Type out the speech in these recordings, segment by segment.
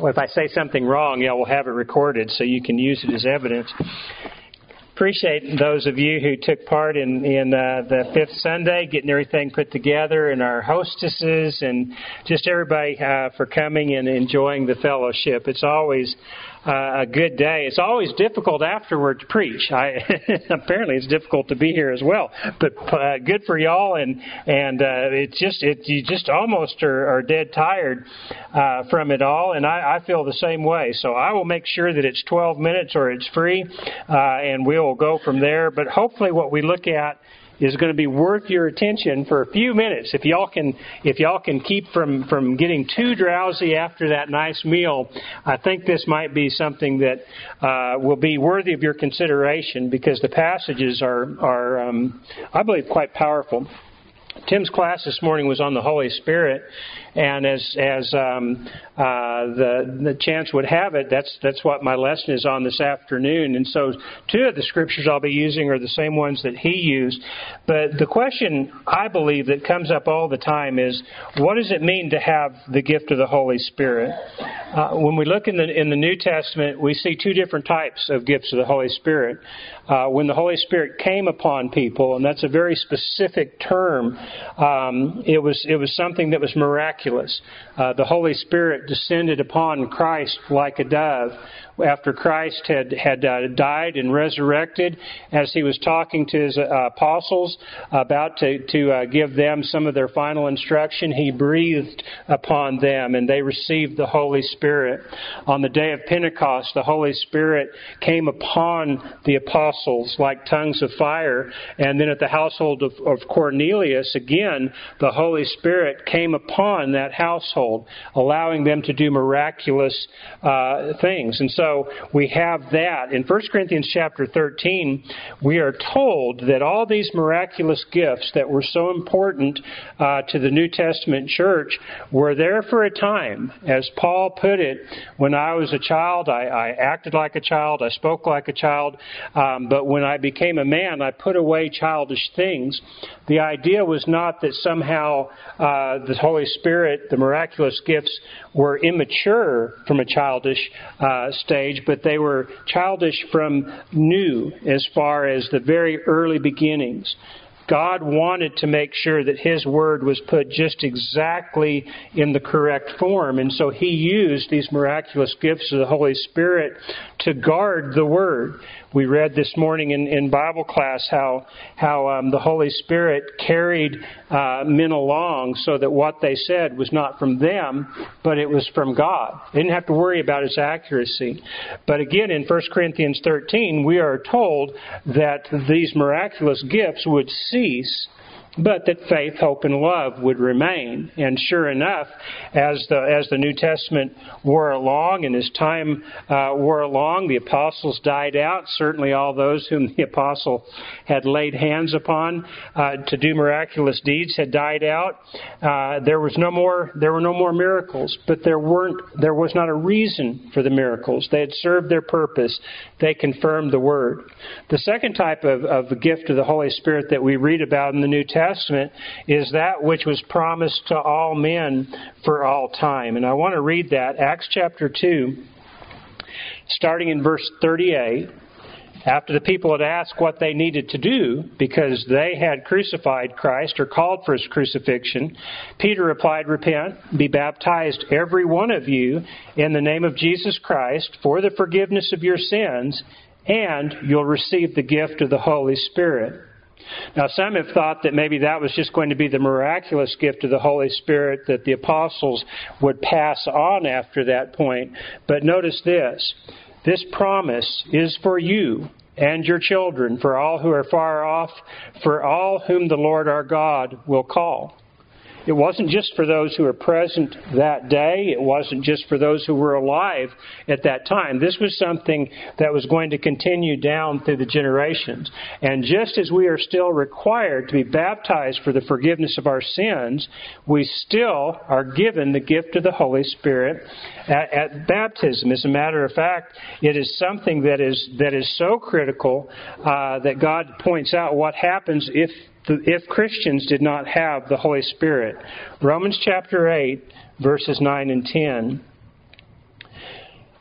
Well, if I say something wrong, we'll have it recorded so you can use it as evidence. Appreciate those of you who took part in the fifth Sunday, getting everything put together, and our hostesses, and just everybody for coming and enjoying the fellowship. It's always a good day. It's always difficult afterward to preach. Apparently, it's difficult to be here as well. But good for y'all, and you just almost are dead tired from it all, and I feel the same way. So I will make sure that it's 12 minutes or it's free, and we'll go from there. But hopefully, what we look at is going to be worth your attention for a few minutes. If y'all can keep from getting too drowsy after that nice meal, I think this might be something that will be worthy of your consideration, because the passages are I believe, quite powerful. Tim's class this morning was on the Holy Spirit, and as the chance would have it, that's what my lesson is on this afternoon. And so, two of the scriptures I'll be using are the same ones that he used. But the question I believe that comes up all the time is, what does it mean to have the gift of the Holy Spirit? When we look in the New Testament, we see two different types of gifts of the Holy Spirit. When the Holy Spirit came upon people, and that's a very specific term, it was something that was miraculous. The Holy Spirit descended upon Christ like a dove after Christ had died and resurrected. As he was talking to his apostles about to give them some of their final instruction, he breathed upon them and they received the Holy Spirit. On the day of Pentecost, the Holy Spirit came upon the apostles like tongues of fire. And then at the household of Cornelius, again, the Holy Spirit came upon that household, allowing them to do miraculous things. And so we have that. In 1 Corinthians chapter 13, we are told that all these miraculous gifts that were so important to the New Testament church were there for a time. As Paul put it, when I was a child, I acted like a child, I spoke like a child, but when I became a man, I put away childish things. The idea was not that somehow the Holy Spirit, the miraculous gifts, were immature from a childish stage, but they were childish from new as far as the very early beginnings. God wanted to make sure that His Word was put just exactly in the correct form. And so He used these miraculous gifts of the Holy Spirit to guard the Word. We read this morning in Bible class how the Holy Spirit carried men along so that what they said was not from them, but it was from God. They didn't have to worry about its accuracy. But again, in 1 Corinthians 13, we are told that these miraculous gifts would cease, but that faith, hope, and love would remain. And sure enough, as the New Testament wore along and as time wore along, the apostles died out. Certainly all those whom the apostle had laid hands upon to do miraculous deeds had died out. There were no more miracles, but there was not a reason for the miracles. They had served their purpose. They confirmed the Word. The second type of the gift of the Holy Spirit that we read about in the New Testament is that which was promised to all men for all time. And I want to read that. Acts chapter 2, starting in verse 38. After the people had asked what they needed to do because they had crucified Christ or called for His crucifixion, Peter replied, "Repent, be baptized every one of you in the name of Jesus Christ for the forgiveness of your sins, and you'll receive the gift of the Holy Spirit." Now, some have thought that maybe that was just going to be the miraculous gift of the Holy Spirit that the apostles would pass on after that point. But notice this. This promise is for you and your children, for all who are far off, for all whom the Lord our God will call. It wasn't just for those who were present that day. It wasn't just for those who were alive at that time. This was something that was going to continue down through the generations. And just as we are still required to be baptized for the forgiveness of our sins, we still are given the gift of the Holy Spirit at baptism. As a matter of fact, it is something that is so critical that God points out what happens if Christians did not have the Holy Spirit. Romans chapter 8, verses 9 and 10.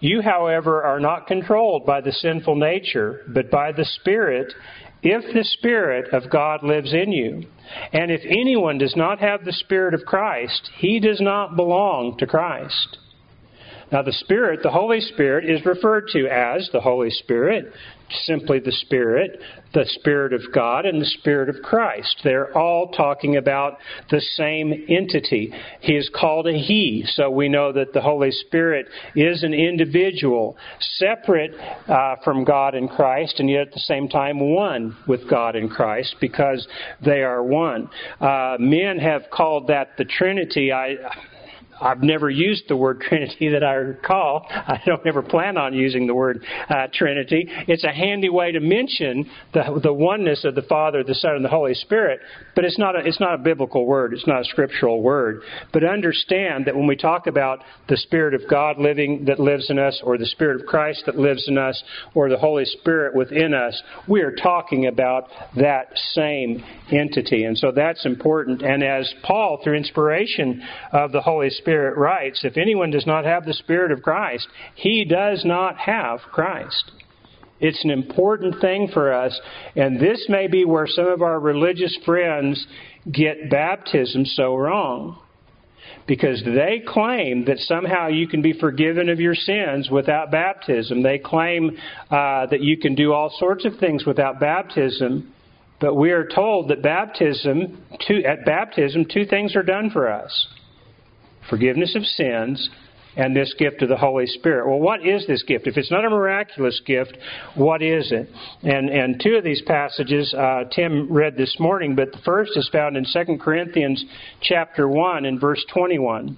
You, however, are not controlled by the sinful nature, but by the Spirit, if the Spirit of God lives in you. And if anyone does not have the Spirit of Christ, he does not belong to Christ. Now the Spirit, the Holy Spirit, is referred to as the Holy Spirit, simply the Spirit of God, and the Spirit of Christ. They're all talking about the same entity. He is called a He, so we know that the Holy Spirit is an individual, separate from God and Christ, and yet at the same time one with God and Christ, because they are one. Men have called that the Trinity. I've never used the word Trinity that I recall. I don't ever plan on using the word Trinity. It's a handy way to mention the oneness of the Father, the Son, and the Holy Spirit, but it's not a biblical word. It's not a scriptural word. But understand that when we talk about the Spirit of God that lives in us, or the Spirit of Christ that lives in us, or the Holy Spirit within us, we are talking about that same entity. And so that's important. And as Paul, through inspiration of the Holy Spirit, writes, if anyone does not have the Spirit of Christ, he does not have Christ. It's an important thing for us, and this may be where some of our religious friends get baptism so wrong. Because they claim that somehow you can be forgiven of your sins without baptism. They claim that you can do all sorts of things without baptism. But we are told that at baptism, two things are done for us: forgiveness of sins, and this gift of the Holy Spirit. Well, what is this gift? If it's not a miraculous gift, what is it? And two of these passages Tim read this morning, but the first is found in 2 Corinthians chapter 1 and verse 21.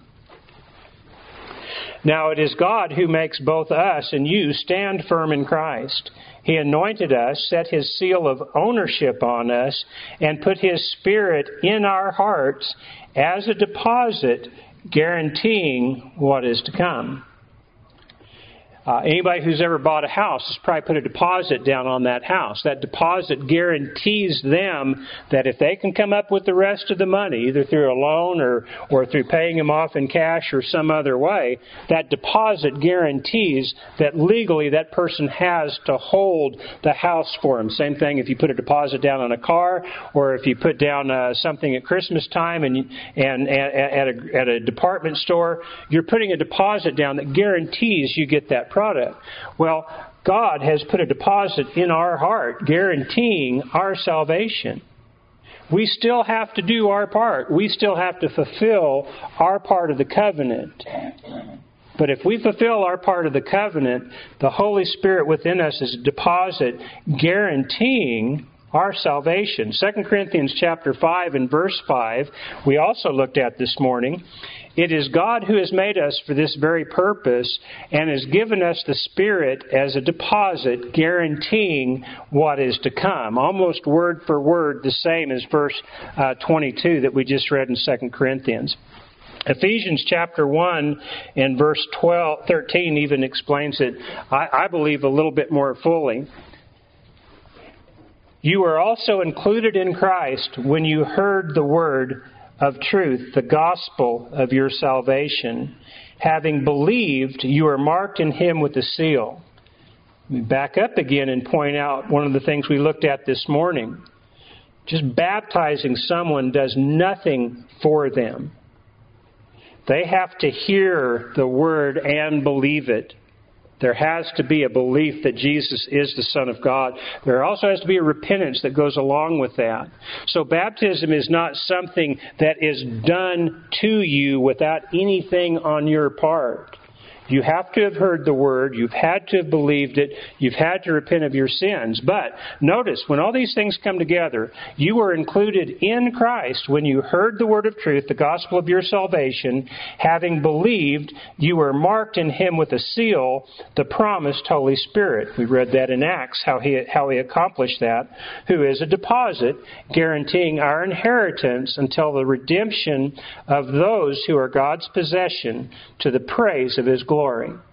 Now it is God who makes both us and you stand firm in Christ. He anointed us, set His seal of ownership on us, and put His Spirit in our hearts as a deposit, guaranteeing what is to come. Anybody who's ever bought a house has probably put a deposit down on that house. That deposit guarantees them that if they can come up with the rest of the money, either through a loan or through paying them off in cash or some other way, that deposit guarantees that legally that person has to hold the house for them. Same thing if you put a deposit down on a car, or if you put down something at Christmas time and at a department store, you're putting a deposit down that guarantees you get that product. Well, God has put a deposit in our heart guaranteeing our salvation. We still have to do our part. We still have to fulfill our part of the covenant. But if we fulfill our part of the covenant, the Holy Spirit within us is a deposit guaranteeing our salvation. 2 Corinthians chapter 5 and verse 5, we also looked at this morning. It is God who has made us for this very purpose and has given us the Spirit as a deposit guaranteeing what is to come. Almost word for word the same as verse 22 that we just read in 2 Corinthians. Ephesians chapter 1 and verse 13 even explains it, I believe, a little bit more fully. You were also included in Christ when you heard the word of truth, the gospel of your salvation. Having believed, you are marked in Him with a seal. Let me back up again and point out one of the things we looked at this morning. Just baptizing someone does nothing for them. They have to hear the word and believe it. There has to be a belief that Jesus is the Son of God. There also has to be a repentance that goes along with that. So baptism is not something that is done to you without anything on your part. You have to have heard the Word. You've had to have believed it. You've had to repent of your sins. But notice, when all these things come together, you were included in Christ when you heard the Word of truth, the gospel of your salvation. Having believed, you were marked in Him with a seal, the promised Holy Spirit. We read that in Acts, how He accomplished that, who is a deposit guaranteeing our inheritance until the redemption of those who are God's possession to the praise of His glory.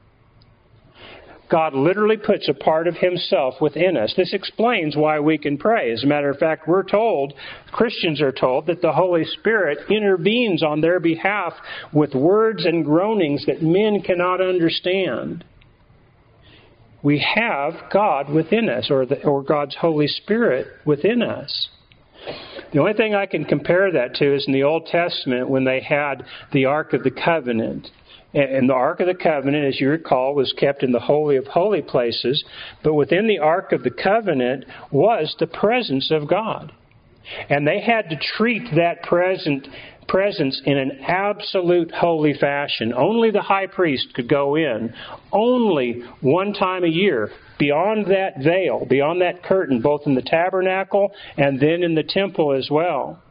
God literally puts a part of Himself within us. This explains why we can pray. As a matter of fact, Christians are told that the Holy Spirit intervenes on their behalf with words and groanings that men cannot understand. we have God within us, or God's Holy Spirit within us. The only thing I can compare that to is in the Old Testament when they had the Ark of the Covenant. And the Ark of the Covenant, as you recall, was kept in the Holy of Holy Places. But within the Ark of the Covenant was the presence of God. And they had to treat that presence in an absolute holy fashion. Only the high priest could go in. Only one time a year. Beyond that veil, beyond that curtain, both in the tabernacle and then in the temple as well.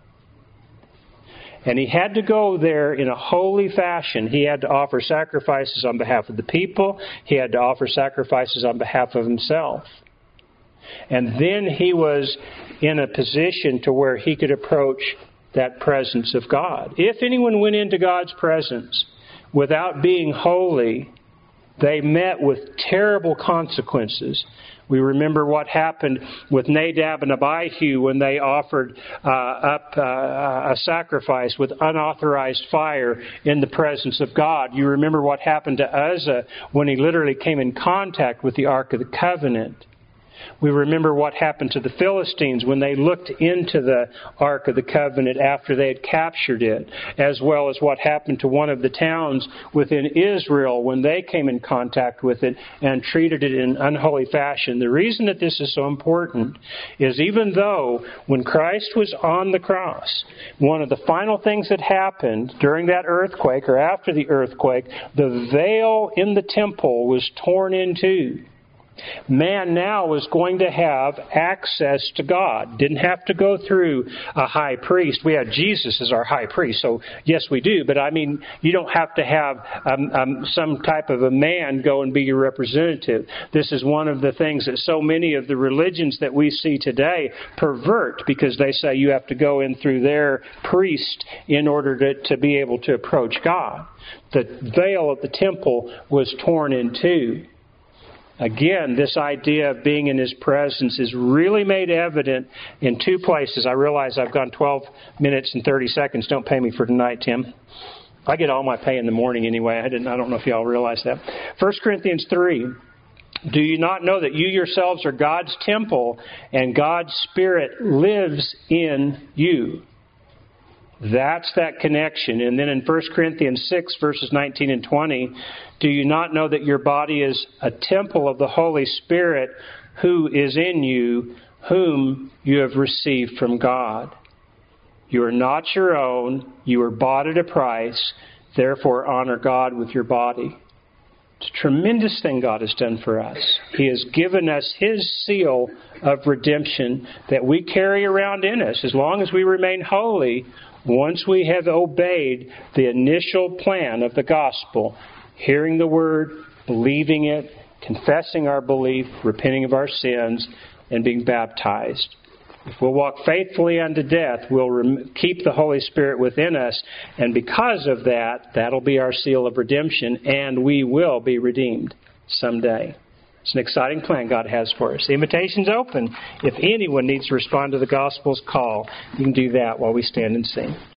And he had to go there in a holy fashion. He had to offer sacrifices on behalf of the people. He had to offer sacrifices on behalf of himself. And then he was in a position to where he could approach that presence of God. If anyone went into God's presence without being holy, they met with terrible consequences. We remember what happened with Nadab and Abihu when they offered up a sacrifice with unauthorized fire in the presence of God. You remember what happened to Uzzah when he literally came in contact with the Ark of the Covenant. We remember what happened to the Philistines when they looked into the Ark of the Covenant after they had captured it, as well as what happened to one of the towns within Israel when they came in contact with it and treated it in unholy fashion. The reason that this is so important is even though when Christ was on the cross, one of the final things that happened during that earthquake or after the earthquake, the veil in the temple was torn in two. Man now was going to have access to God. Didn't have to go through a high priest. We had Jesus as our high priest, so yes, we do. But I mean, you don't have to have some type of a man go and be your representative. This is one of the things that so many of the religions that we see today pervert, because they say you have to go in through their priest in order to be able to approach God. The veil of the temple was torn in two. Again, this idea of being in His presence is really made evident in two places. I realize I've gone 12 minutes and 30 seconds. Don't pay me for tonight, Tim. I get all my pay in the morning anyway. I don't know if y'all realize that. 1 Corinthians 3. Do you not know that you yourselves are God's temple and God's Spirit lives in you? That's that connection. And then in 1 Corinthians 6, verses 19 and 20, do you not know that your body is a temple of the Holy Spirit who is in you, whom you have received from God? You are not your own. You are bought at a price. Therefore, honor God with your body. It's a tremendous thing God has done for us. He has given us His seal of redemption that we carry around in us. As long as we remain holy, once we have obeyed the initial plan of the gospel, hearing the word, believing it, confessing our belief, repenting of our sins, and being baptized. If we'll walk faithfully unto death, we'll keep the Holy Spirit within us, and because of that, that'll be our seal of redemption, and we will be redeemed someday. It's an exciting plan God has for us. The invitation's open. If anyone needs to respond to the gospel's call, you can do that while we stand and sing.